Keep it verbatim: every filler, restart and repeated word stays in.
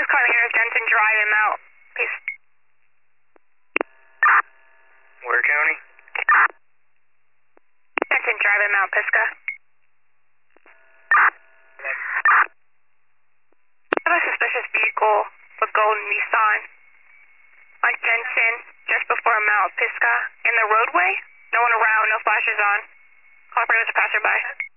calling here with Denton Drive him out. Peace. Ware County? Denton Drive him out, Pisgah. I have a suspicious vehicle, a golden Nissan, on Denton, just before Mount Pisgah. In the roadway? No one around, no flashes on. Call for a passerby.